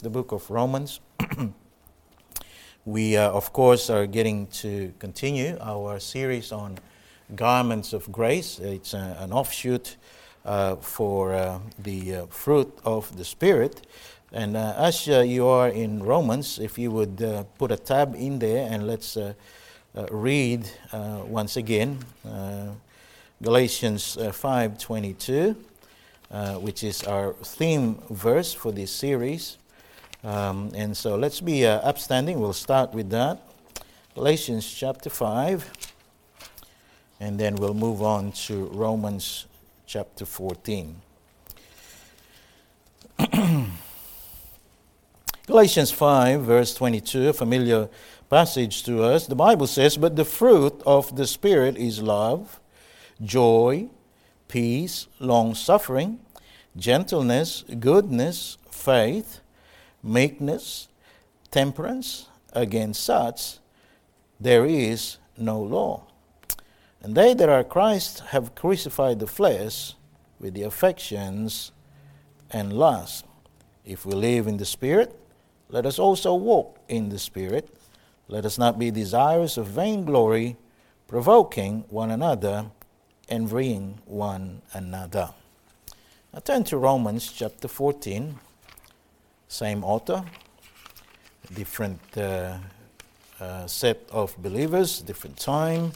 the book of Romans. We, of course, are getting to continue our series on garments of grace. It's an offshoot for the fruit of the Spirit. And as you are in Romans, if you would put a tab in there and let's read once again Galatians 5:22, which is our theme verse for this series. And so let's be upstanding. We'll start with that. Galatians chapter 5. And then we'll move on to Romans chapter 14. Galatians 5, verse 22, a familiar passage to us. The Bible says, "But the fruit of the Spirit is love, joy, peace, long-suffering, gentleness, goodness, faith, meekness, temperance. Against such there is no law. And they that are Christ have crucified the flesh with the affections and lusts. If we live in the Spirit, let us also walk in the Spirit. Let us not be desirous of vainglory, provoking one another, envying one another." Now turn to Romans chapter 14. Same author, different set of believers, different time.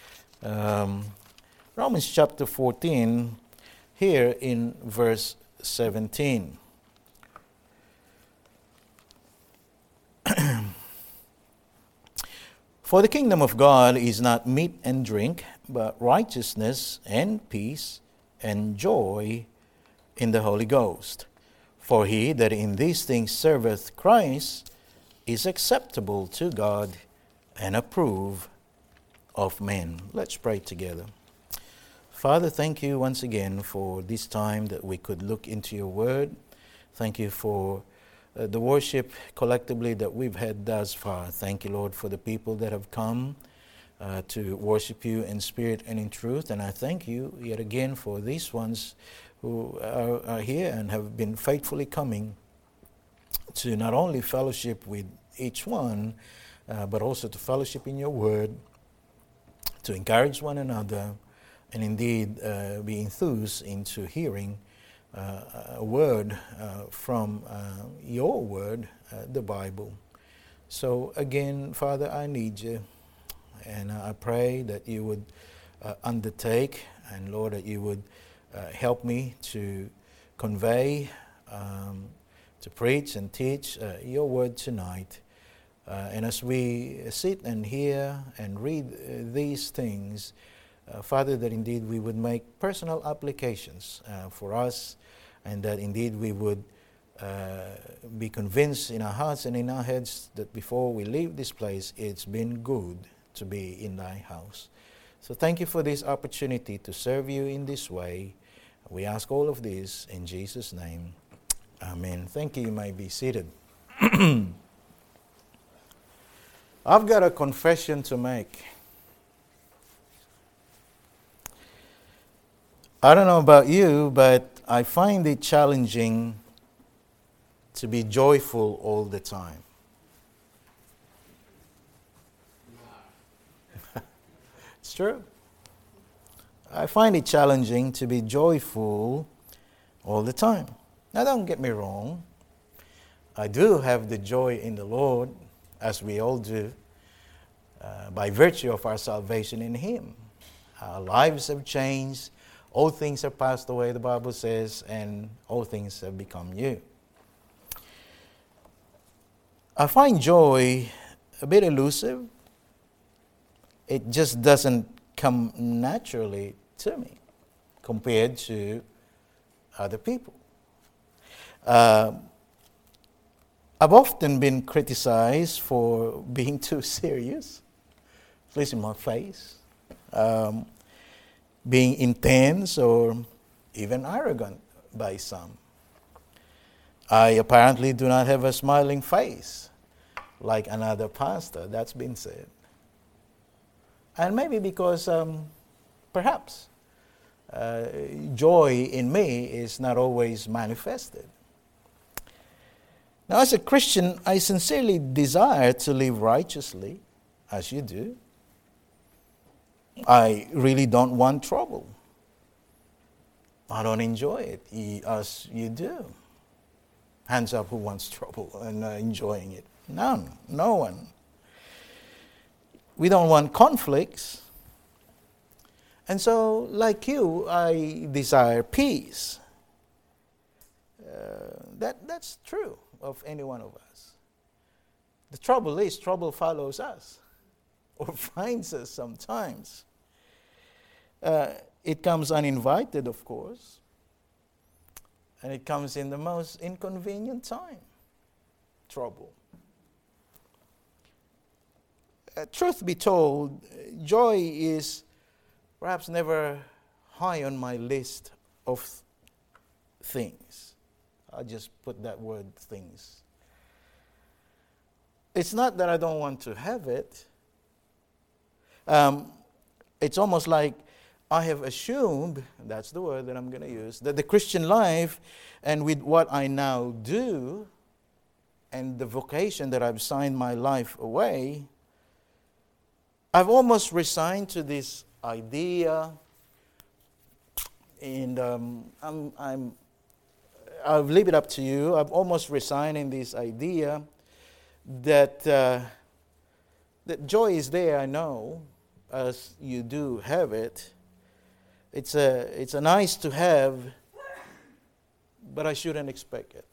Romans chapter 14, here in verse 17. "For the kingdom of God is not meat and drink, but righteousness and peace and joy in the Holy Ghost. For he that in these things serveth Christ is acceptable to God and approved of men." Let's pray together. Father, thank you once again for this time that we could look into your word. Thank you for the worship collectively that we've had thus far. Thank you, Lord, for the people that have come to worship you in spirit and in truth. And I thank you yet again for these ones who are here and have been faithfully coming to not only fellowship with each one, but also to fellowship in your word, to encourage one another, and indeed be enthused into hearing a word from your word, the Bible. So again, Father, I need you, and I pray that you would undertake, and Lord, that you would help me to convey, to preach and teach your word tonight. And as we sit and hear and read these things, Father, that indeed we would make personal applications for us, and that indeed we would be convinced in our hearts and in our heads that before we leave this place, it's been good to be in thy house. So thank you for this opportunity to serve you in this way. We ask all of this in Jesus' name. Amen. Thank you. You may be seated. I've got a confession to make. I don't know about you, but I find it challenging to be joyful all the time. It's true. I find it challenging to be joyful all the time. Now, don't get me wrong. I do have the joy in the Lord, as we all do, by virtue of our salvation in Him. Our lives have changed. All things have passed away, the Bible says, and all things have become new. I find joy a bit elusive. It just doesn't come naturally to me compared to other people. I've often been criticized for being too serious, at least in my face, being intense or even arrogant by some. I apparently do not have a smiling face like another pastor, that's been said. And maybe because perhaps joy in me is not always manifested. Now, as a Christian, I sincerely desire to live righteously, as you do. I really don't want trouble. I don't enjoy it, as you do. Hands up who wants trouble and enjoying it. None. No one. We don't want conflicts. And so, like you, I desire peace. That's true of any one of us. The trouble is, trouble follows us or finds us sometimes. It comes uninvited, of course, and it comes in the most inconvenient time. Trouble. Truth be told, joy is perhaps never high on my list of things. I'll just put that word, things. It's not that I don't want to have it. It's almost like I have assumed, that's the word that I'm going to use, that the Christian life and with what I now do and the vocation that I've signed my life away, I've almost resigned to this idea, and I'll leave it up to you. I've almost resigned in this idea that that joy is there, I know, as you do have it. It's a nice to have, but I shouldn't expect it.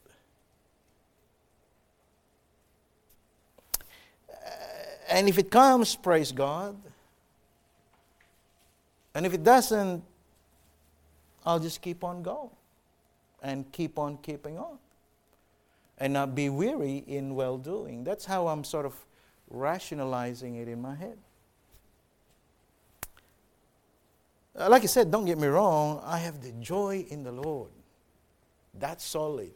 And if it comes, praise God. And if it doesn't, I'll just keep on going and keep on keeping on and not be weary in well-doing. That's how I'm sort of rationalizing it in my head. Like I said, don't get me wrong, I have the joy in the Lord. That's solid.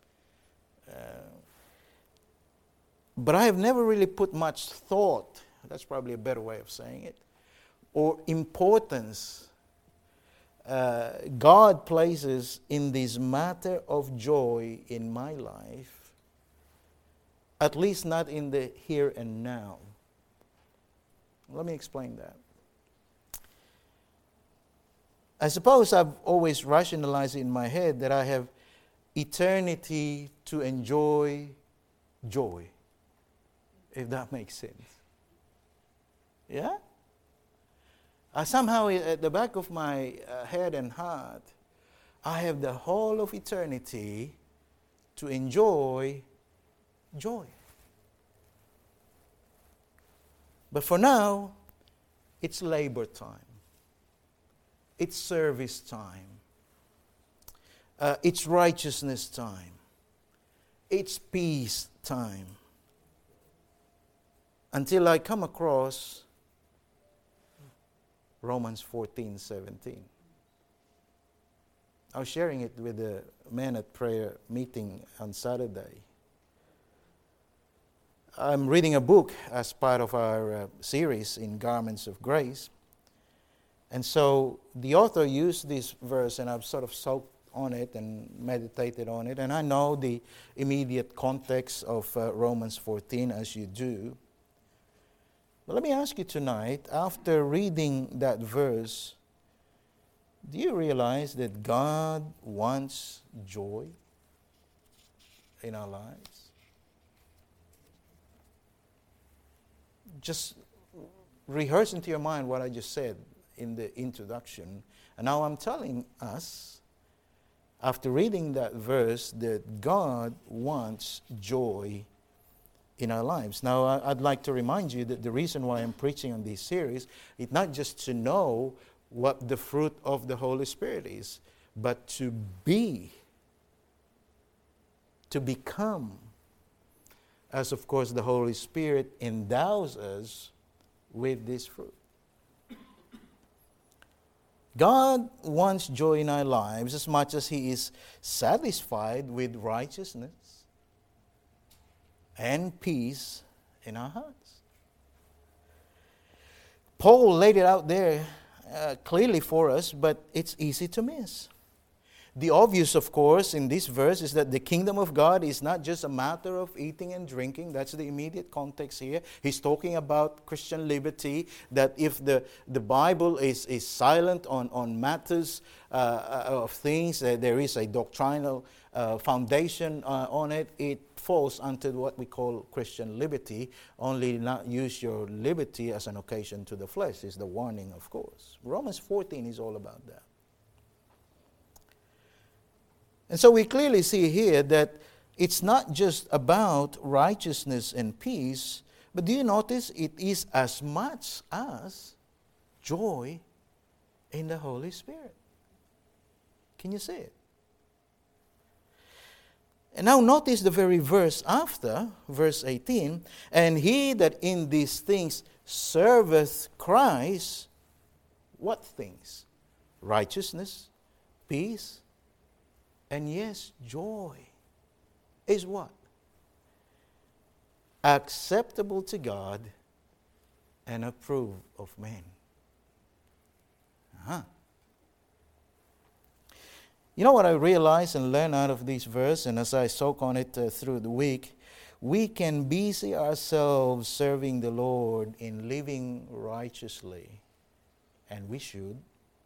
But I have never really put much thought, that's probably a better way of saying it, or importance God places in this matter of joy in my life, at least not in the here and now. Let me explain that. I suppose I've always rationalized in my head that I have eternity to enjoy joy, if that makes sense. Yeah? Somehow at the back of my head and heart, I have the whole of eternity to enjoy joy. But for now, it's labor time. It's service time. It's righteousness time. It's peace time. Until I come across Romans 14:17. I was sharing it with the men at prayer meeting on Saturday. I'm reading a book as part of our series in Garments of Grace. And so the author used this verse, and I've sort of soaked on it and meditated on it. And I know the immediate context of Romans 14, as you do. But let me ask you tonight, after reading that verse, do you realize that God wants joy in our lives? Just rehearse into your mind what I just said in the introduction. And now I'm telling us, after reading that verse, that God wants joy in our lives. Now, I'd like to remind you that the reason why I'm preaching on this series is not just to know what the fruit of the Holy Spirit is, but to be, to become, as of course the Holy Spirit endows us with this fruit. God wants joy in our lives as much as He is satisfied with righteousness and peace in our hearts. Paul laid it out there clearly for us, but it's easy to miss. The obvious, of course, in this verse is that the kingdom of God is not just a matter of eating and drinking. That's the immediate context here. He's talking about Christian liberty, that if the Bible is silent on matters of things, there is a doctrinal foundation on it, it falls under what we call Christian liberty. Only not use your liberty as an occasion to the flesh is the warning, of course. Romans 14 is all about that. And so we clearly see here that it's not just about righteousness and peace, but do you notice it is as much as joy in the Holy Spirit? Can you see it? And now notice the very verse after, verse 18, and he that in these things serveth Christ, what things? Righteousness, peace, and yes, joy is what? Acceptable to God and approved of men. You know what I realized and learned out of this verse, and as I soak on it through the week, we can busy ourselves serving the Lord in living righteously, and we should.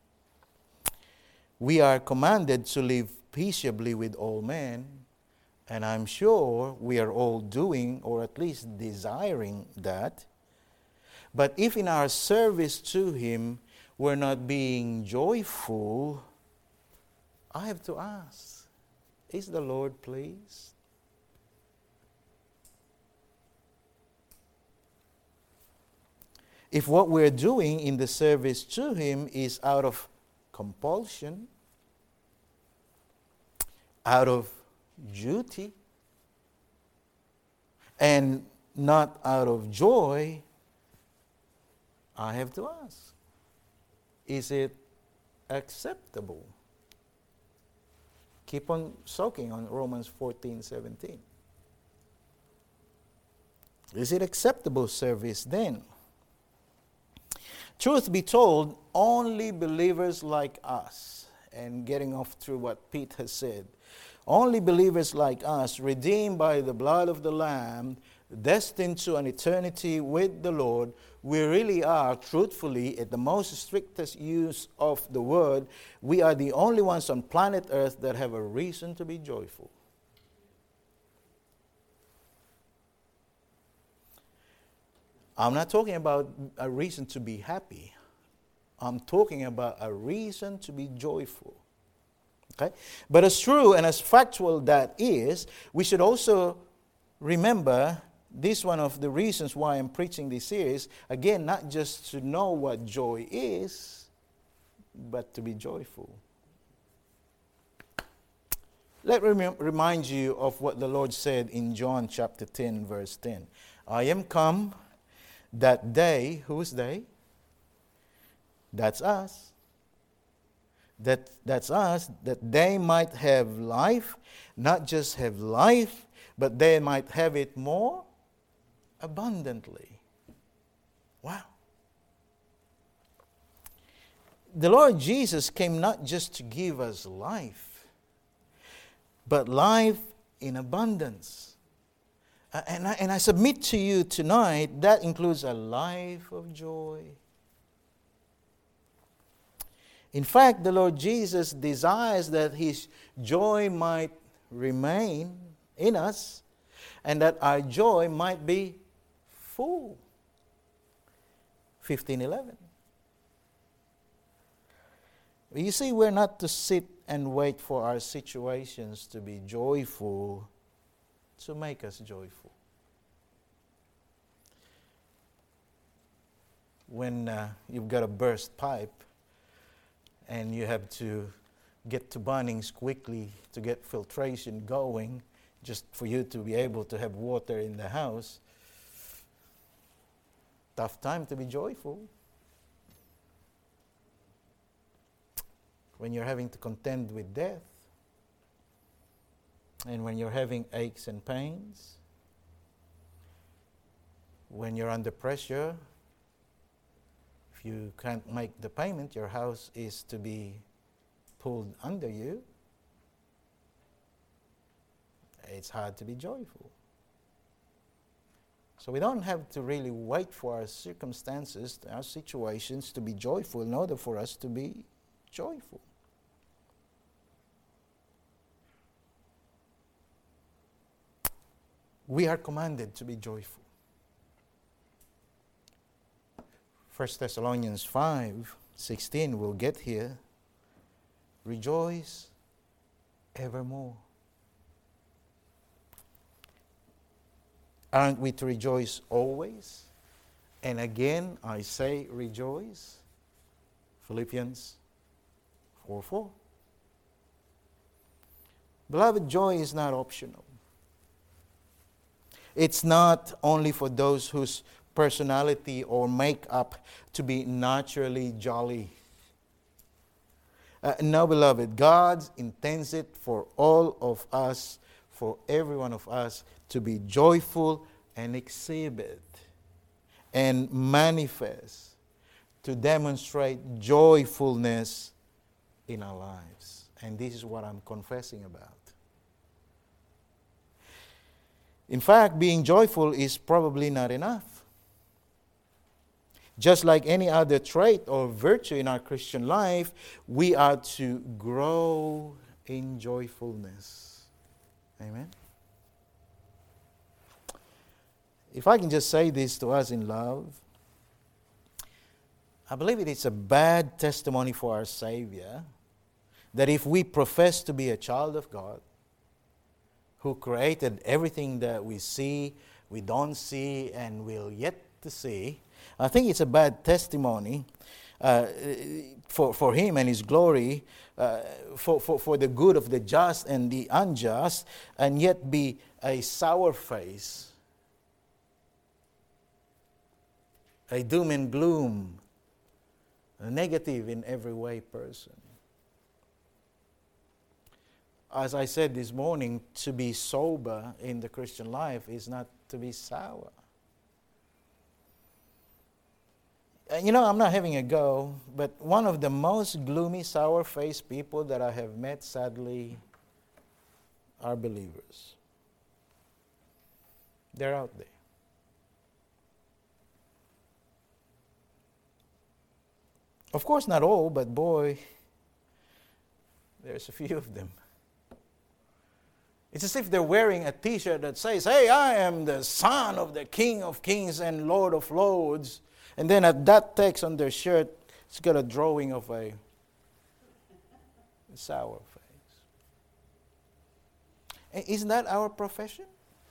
We are commanded to live peaceably with all men, and I'm sure we are all doing, or at least desiring that. But if in our service to Him we're not being joyful, I have to ask, is the Lord pleased? If what we're doing in the service to Him is out of compulsion, out of duty, and not out of joy, I have to ask, is it acceptable? Keep on soaking on Romans 14:17. Is it acceptable service then? Truth be told, only believers like us, and getting off through what Pete has said, only believers like us, redeemed by the blood of the Lamb, destined to an eternity with the Lord, we really are, truthfully, at the most strictest use of the word, we are the only ones on planet Earth that have a reason to be joyful. I'm not talking about a reason to be happy. I'm talking about a reason to be joyful. Okay? But as true and as factual that is, we should also remember this one of the reasons why I'm preaching this series. Again, not just to know what joy is, but to be joyful. Let me remind you of what the Lord said in John chapter 10, verse 10. I am come that they, who's they? That's us. That's us, that they might have life, not just have life, but they might have it more abundantly. Wow. The Lord Jesus came not just to give us life, but life in abundance. And I submit to you tonight, that includes a life of joy. In fact, the Lord Jesus desires that His joy might remain in us and that our joy might be full. 15:11. You see, we're not to sit and wait for our situations to be joyful to make us joyful. When you've got a burst pipe and you have to get to Bunnings quickly to get filtration going just for you to be able to have water in the house, tough time to be joyful. When you're having to contend with death, and when you're having aches and pains, when you're under pressure, if you can't make the payment, your house is to be pulled under you. it's hard to be joyful. So we don't have to really wait for our circumstances, our situations to be joyful in order for us to be joyful. We are commanded to be joyful. 1 Thessalonians 5:16, we'll get here. Rejoice evermore. Aren't we to rejoice always? And again, I say rejoice. Philippians 4:4. Beloved, joy is not optional. It's not only for those whose personality or makeup to be naturally jolly. No, beloved, God intends it for all of us, for every one of us, to be joyful and exhibit and manifest, to demonstrate joyfulness in our lives. And this is what I'm confessing about. In fact, being joyful is probably not enough. Just like any other trait or virtue in our Christian life, we are to grow in joyfulness. Amen? If I can just say this to us in love, I believe it is a bad testimony for our Savior that if we profess to be a child of God, who created everything that we see, we don't see, and will yet to see, I think it's a bad testimony for Him and His glory, for the good of the just and the unjust, and yet be a sour face, a doom and gloom, a negative in every way person. As I said this morning, to be sober in the Christian life is not to be sour. You know, I'm not having a go, but one of the most gloomy, sour-faced people that I have met, sadly, are believers. They're out there. Of course, not all, but boy, there's a few of them. It's as if they're wearing a t-shirt that says, "Hey, I am the son of the King of Kings and Lord of Lords." And then at that text on their shirt, it's got a drawing of a sour face. Isn't that our profession?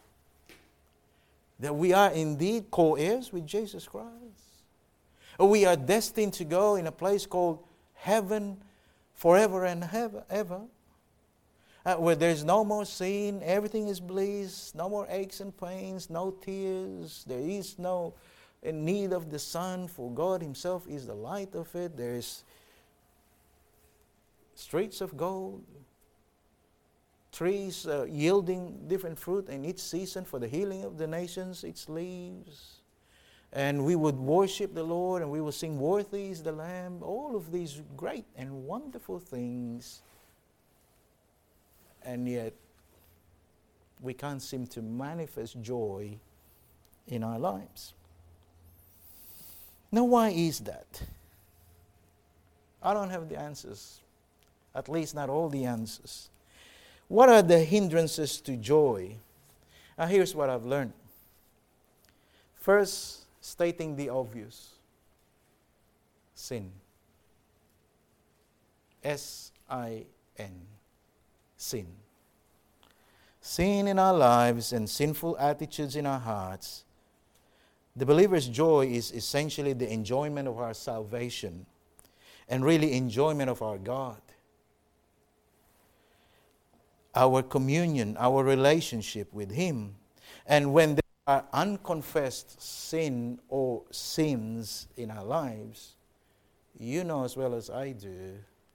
That we are indeed co-heirs with Jesus Christ. We are destined to go in a place called heaven forever and ever. Where there's no more sin, everything is bliss, no more aches and pains, no tears, there is no need of the sun, for God Himself is the light of it. There's streets of gold, trees yielding different fruit in each season for the healing of the nations, its leaves. And we would worship the Lord and we will sing, "Worthy is the Lamb," all of these great and wonderful things. And yet, we can't seem to manifest joy in our lives. Now, why is that? I don't have the answers, at least not all the answers. What are the hindrances to joy? Now, here's what I've learned. First, stating the obvious: sin. S-I-N. Sin. Sin in our lives and sinful attitudes in our hearts. The believer's joy is essentially the enjoyment of our salvation and really enjoyment of our God. Our communion, our relationship with Him. And when there are unconfessed sin or sins in our lives, you know as well as I do,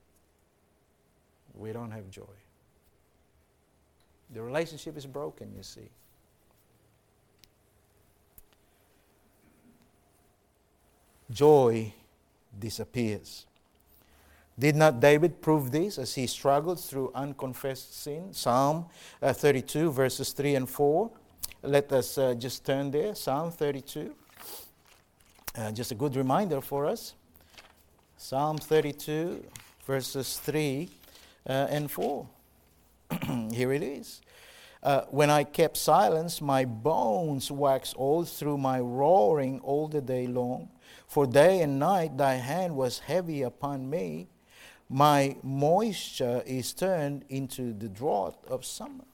we don't have joy. The relationship is broken, you see. Joy disappears. Did not David prove this as he struggled through unconfessed sin? Psalm 32, verses 3 and 4. Let us just turn there. Psalm 32. Just a good reminder for us. Psalm 32, verses 3 and 4. Here it is. When I kept silence, my bones waxed old through my roaring all the day long. For day and night thy hand was heavy upon me. My moisture is turned into the drought of summer.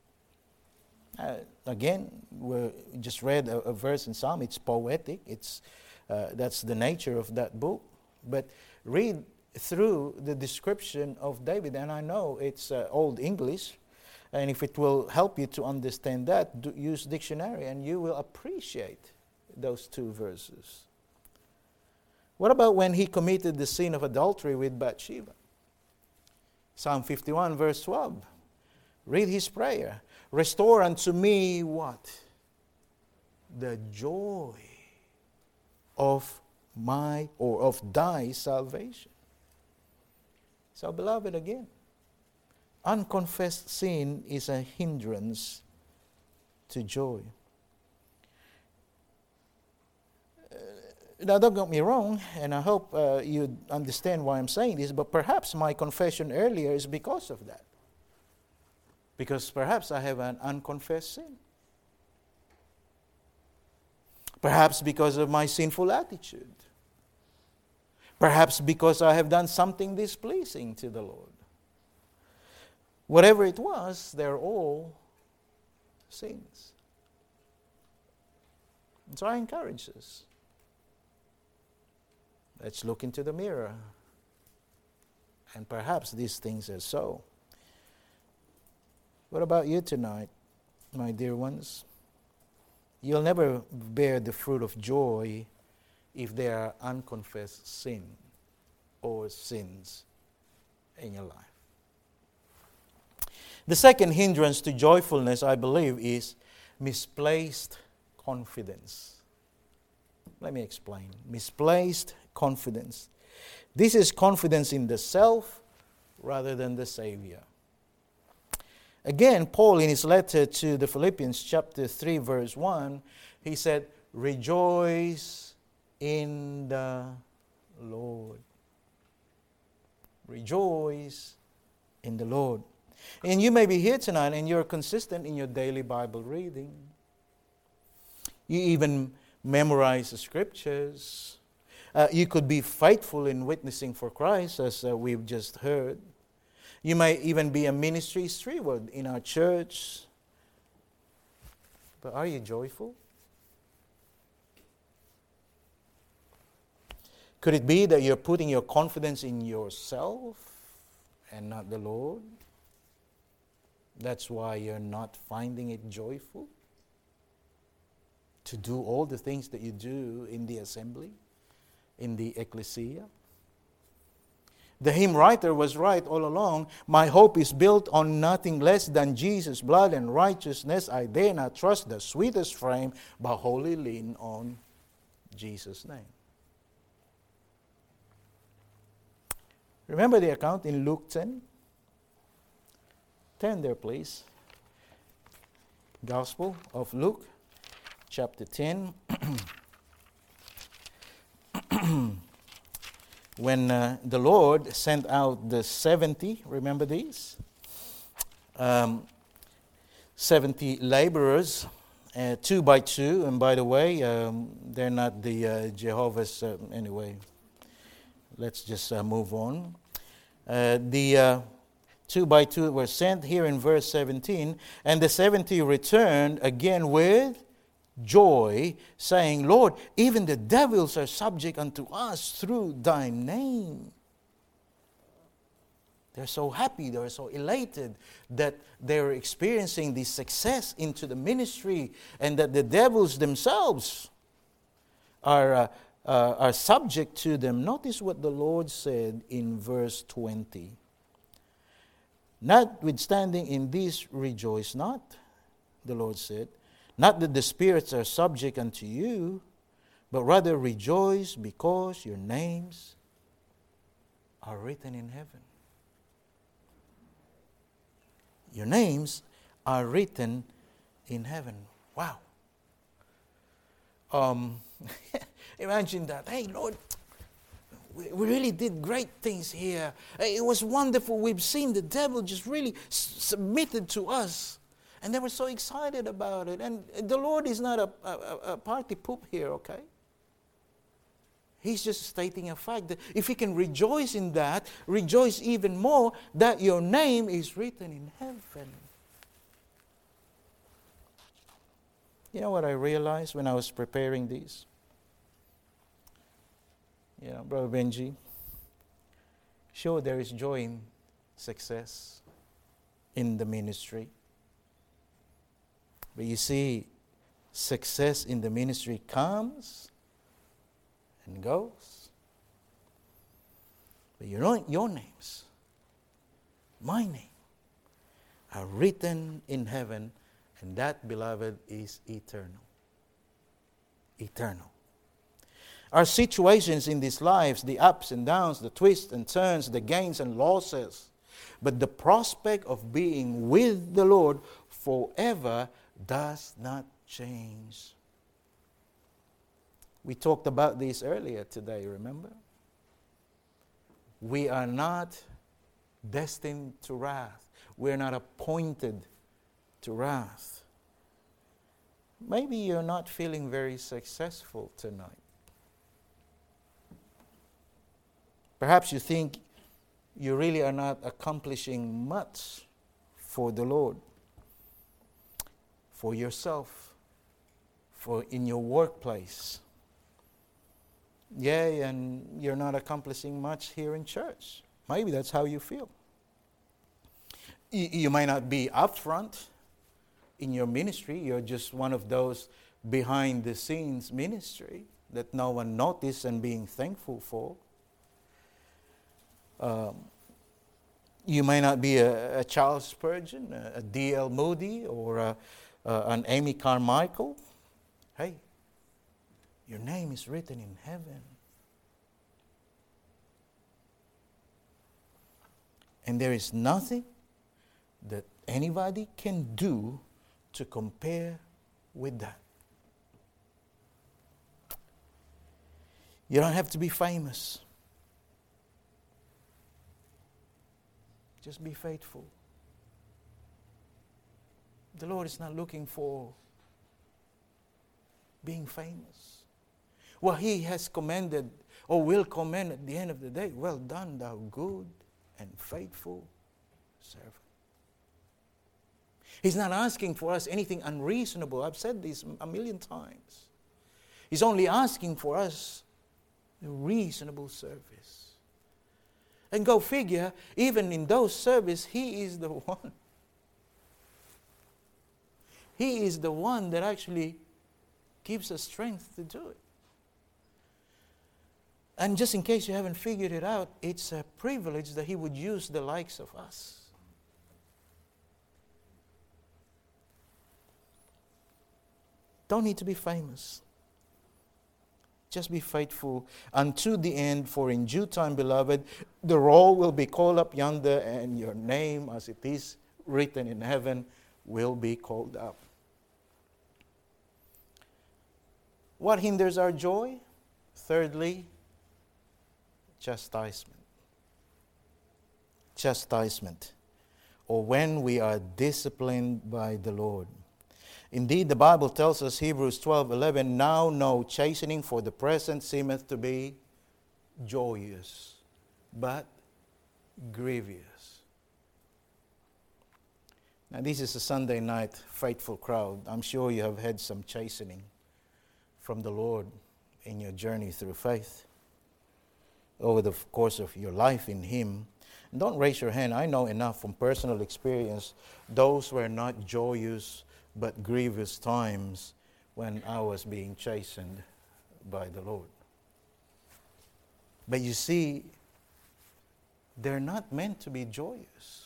Again, we just read a verse in Psalm. It's poetic. That's the nature of that book. But read through the description of David, and I know it's Old English, and if it will help you to understand that, use dictionary, and you will appreciate those two verses. What about when he committed the sin of adultery with Bathsheba? Psalm 51, verse 12. Read his prayer. Restore unto me what? The joy of thy salvation. So, beloved, again, unconfessed sin is a hindrance to joy. Now, don't get me wrong, and I hope you understand why I'm saying this, but perhaps my confession earlier is because of that. Because perhaps I have an unconfessed sin. Perhaps because of my sinful attitude. Perhaps because I have done something displeasing to the Lord. Whatever it was, they're all sins. And so I encourage us. Let's look into the mirror. And perhaps these things are so. What about you tonight, my dear ones? You'll never bear the fruit of joy if there are unconfessed sin or sins in your life. The second hindrance to joyfulness, I believe, is misplaced confidence. Let me explain. Misplaced confidence. This is confidence in the self rather than the Savior. Again, Paul, in his letter to the Philippians, chapter 3, verse 1, he said, rejoice in the Lord. Rejoice in the Lord. And you may be here tonight and you're consistent in your daily Bible reading. You even memorize the scriptures. You could be faithful in witnessing for Christ, as we've just heard. You might even be a ministry steward in our church. But are you joyful? Could it be that you're putting your confidence in yourself and not the Lord? That's why you're not finding it joyful to do all the things that you do in the assembly, in the ecclesia. The hymn writer was right all along. My hope is built on nothing less than Jesus' blood and righteousness. I dare not trust the sweetest frame, but wholly lean on Jesus' name. Remember the account in Luke 10? Turn there, please. Gospel of Luke, chapter 10. When the Lord sent out the 70, remember these? 70 laborers, 2 by 2. And by the way, they're not the Jehovah's, anyway. Let's just move on. The 2 by 2 were sent here in verse 17. And the 70 returned again with joy, saying, Lord, even the devils are subject unto us through thy name. They're so happy, they're so elated that they're experiencing this success into the ministry and that the devils themselves are subject to them. Notice what the Lord said in verse 20. Notwithstanding in this rejoice not, the Lord said, not that the spirits are subject unto you, but rather rejoice because your names are written in heaven. Your names are written in heaven. Wow. Imagine that. Hey, Lord, we really did great things here. It was wonderful. We've seen the devil just really submitted to us. And they were so excited about it. And the Lord is not a party poop here, okay? He's just stating a fact that if He can rejoice in that, rejoice even more that your name is written in heaven. You know what I realized when I was preparing these? You know, Brother Benji, sure, there is joy in success in the ministry. But you see, success in the ministry comes and goes. But you know, your names, my name, are written in heaven, and that, beloved, is eternal. Eternal. Our situations in these lives, the ups and downs, the twists and turns, the gains and losses, but the prospect of being with the Lord forever does not change. We talked about this earlier today, remember? We are not destined to wrath. We are not appointed to wrath. Maybe you're not feeling very successful tonight. Perhaps you think you really are not accomplishing much for the Lord, for yourself, for in your workplace. Yeah, and you're not accomplishing much here in church. Maybe that's how you feel. You might not be up front in your ministry. You're just one of those behind the scenes ministry that no one noticed and being thankful for. You may not be a Charles Spurgeon, a D.L. Moody, or an Amy Carmichael. Hey, your name is written in heaven. And there is nothing that anybody can do to compare with that. You don't have to be famous. Just be faithful. The Lord is not looking for being famous. Well, He has commended, or will commend at the end of the day, well done, thou good and faithful servant. He's not asking for us anything unreasonable. I've said this a million times. He's only asking for us a reasonable service. And go figure, even in those service, He is the one. He is the one that actually gives us strength to do it. And just in case you haven't figured it out, it's a privilege that He would use the likes of us. Don't need to be famous. Just be faithful unto the end, for in due time, beloved, the roll will be called up yonder, and your name, as it is written in heaven, will be called up. What hinders our joy? Thirdly, chastisement. Chastisement, or when we are disciplined by the Lord. Indeed, the Bible tells us, Hebrews 12:11, now no chastening for the present seemeth to be joyous, but grievous. Now, this is a Sunday night faithful crowd. I'm sure you have had some chastening from the Lord in your journey through faith over the course of your life in Him. And don't raise your hand. I know enough from personal experience. Those were not joyous but grievous times when I was being chastened by the Lord. But you see, they're not meant to be joyous,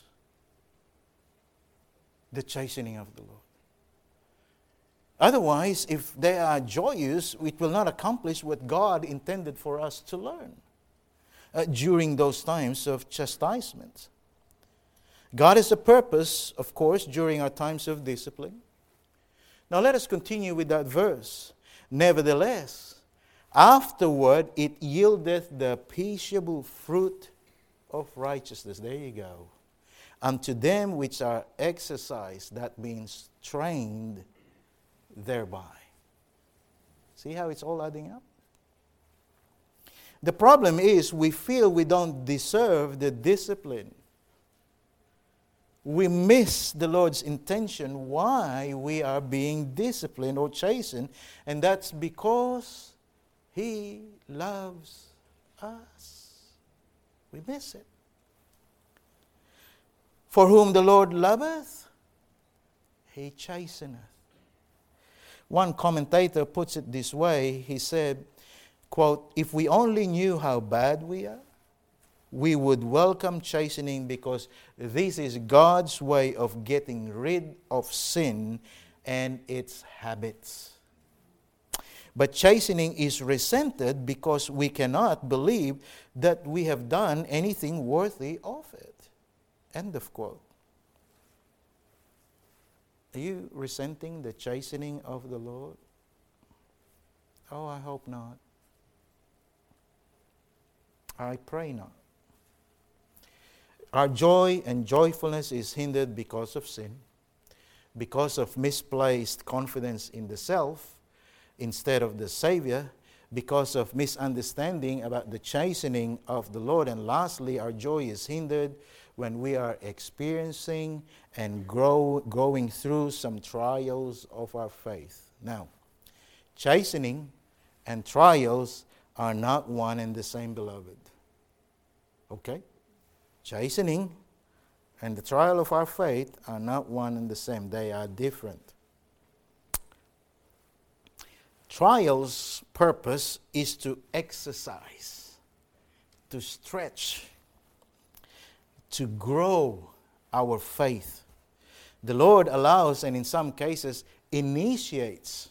the chastening of the Lord. Otherwise, if they are joyous, it will not accomplish what God intended for us to learn. during those times of chastisement. God has a purpose, of course, during our times of discipline. Now let us continue with that verse. Nevertheless, afterward it yieldeth the peaceable fruit of righteousness. There you go. Unto them which are exercised, that means trained thereby. See how it's all adding up? The problem is we feel we don't deserve the discipline. We miss the Lord's intention why we are being disciplined or chastened, and that's because He loves us. We miss it. For whom the Lord loveth, He chasteneth. One commentator puts it this way. He said, quote, if we only knew how bad we are, we would welcome chastening because this is God's way of getting rid of sin and its habits. But chastening is resented because we cannot believe that we have done anything worthy of it. End of quote. Are you resenting the chastening of the Lord? Oh, I hope not. I pray not. Our joy and joyfulness is hindered because of sin, because of misplaced confidence in the self instead of the Savior, because of misunderstanding about the chastening of the Lord. And lastly, our joy is hindered when we are experiencing and going through some trials of our faith. Now, chastening and trials are not one and the same, beloved. Okay? Chastening and the trial of our faith are not one and the same. They are different. Trials' purpose is to exercise, to stretch, to grow our faith. The Lord allows, and in some cases initiates,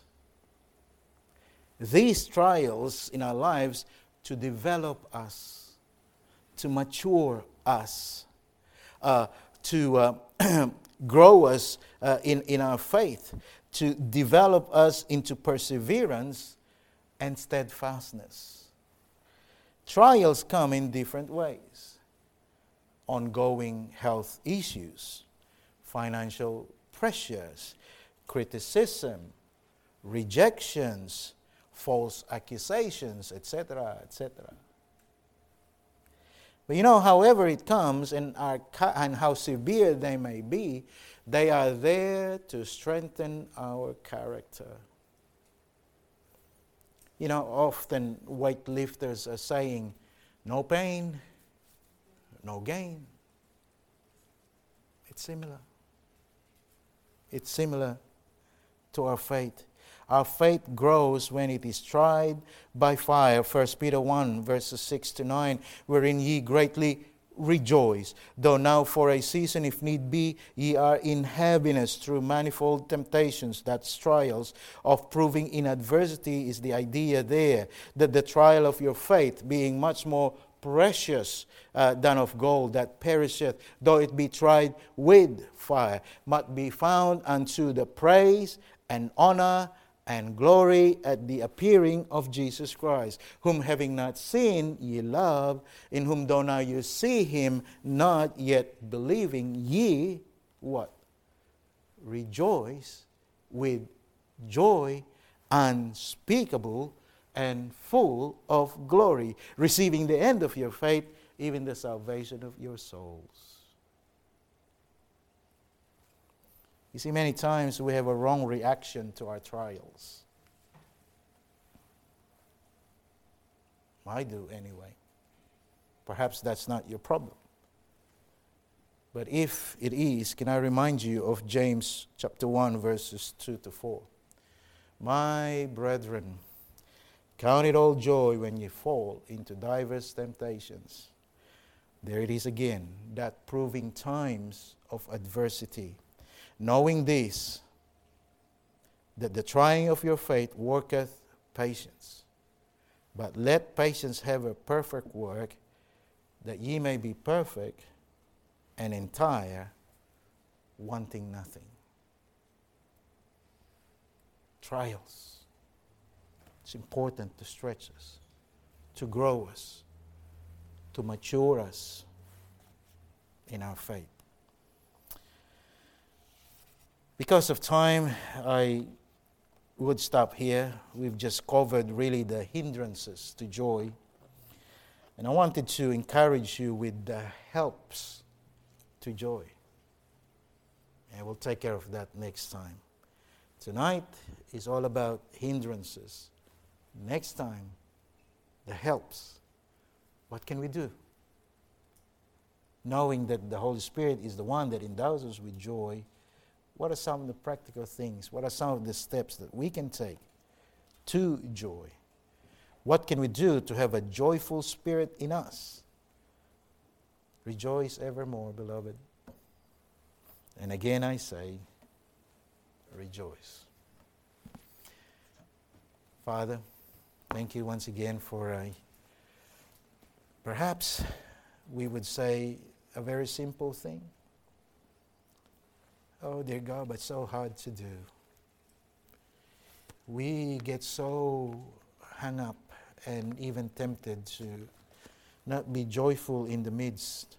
these trials in our lives to develop us, to mature us, to grow us in our faith, to develop us into perseverance and steadfastness. Trials come in different ways. Ongoing health issues, financial pressures, criticism, rejections, false accusations, etc., etc. But however it comes and how severe they may be, they are there to strengthen our character. Often weightlifters are saying, no pain, no gain. It's similar. It's similar to our faith. Our faith grows when it is tried by fire. 1 Peter 1, verses 6 to 9, wherein ye greatly rejoice, though now for a season, if need be, ye are in heaviness through manifold temptations, that's trials, of proving in adversity is the idea there, that the trial of your faith, being much more precious than of gold that perisheth, though it be tried with fire, might be found unto the praise and honor and glory at the appearing of Jesus Christ, whom having not seen ye love, in whom though now you see him not, yet believing ye, what? Rejoice with joy unspeakable and full of glory, receiving the end of your faith, even the salvation of your souls. You see, many times we have a wrong reaction to our trials. I do anyway. Perhaps that's not your problem. But if it is, can I remind you of James chapter 1, verses 2 to 4. My brethren, count it all joy when ye fall into diverse temptations. There it is again, that proving times of adversity. Knowing this, that the trying of your faith worketh patience. But let patience have a perfect work, that ye may be perfect and entire, wanting nothing. Trials. It's important to stretch us, to grow us, to mature us in our faith. Because of time, I would stop here. We've just covered really the hindrances to joy. And I wanted to encourage you with the helps to joy. And we'll take care of that next time. Tonight is all about hindrances. Next time, the helps. What can we do? Knowing that the Holy Spirit is the one that endows us with joy, what are some of the practical things? What are some of the steps that we can take to joy? What can we do to have a joyful spirit in us? Rejoice evermore, beloved. And again I say, rejoice. Father, thank you once again for perhaps we would say a very simple thing. Oh, dear God, but so hard to do. We get so hung up and even tempted to not be joyful in the midst.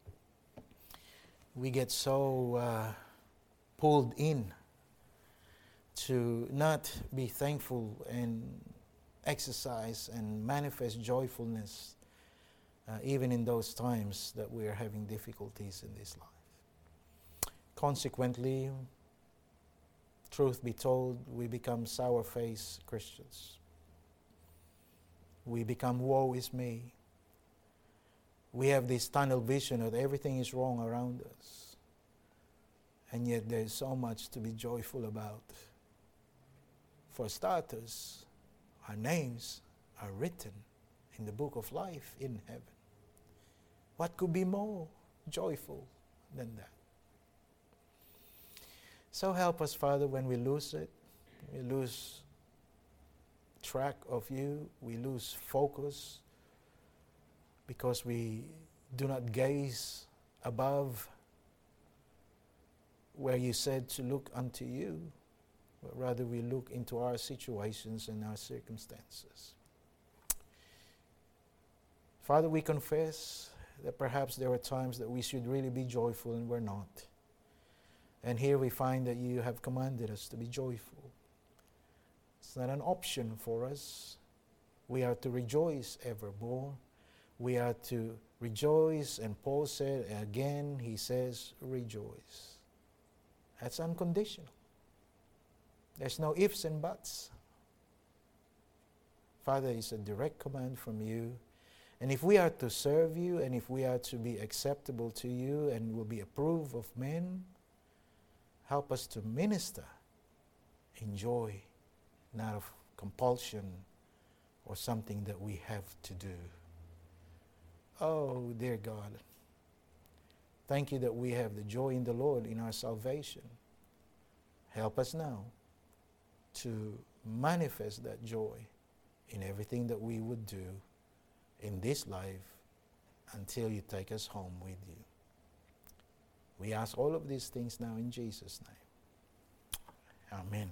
We get so pulled in to not be thankful and exercise and manifest joyfulness even in those times that we are having difficulties in this life. Consequently, truth be told, we become sour-faced Christians. We become woe is me. We have this tunnel vision that everything is wrong around us. And yet there is so much to be joyful about. For starters, our names are written in the book of life in heaven. What could be more joyful than that? So help us, Father, when we lose it, we lose track of you, we lose focus because we do not gaze above where you said to look unto you, but rather we look into our situations and our circumstances. Father, we confess that perhaps there are times that we should really be joyful and we're not. And here we find that you have commanded us to be joyful. It's not an option for us. We are to rejoice evermore. We are to rejoice, and Paul said again, he says, rejoice. That's unconditional. There's no ifs and buts. Father, it's a direct command from you. And if we are to serve you, and if we are to be acceptable to you and will be approved of men, help us to minister in joy, not of compulsion or something that we have to do. Oh, dear God, thank you that we have the joy in the Lord in our salvation. Help us now to manifest that joy in everything that we would do in this life until you take us home with you. We ask all of these things now in Jesus' name. Amen.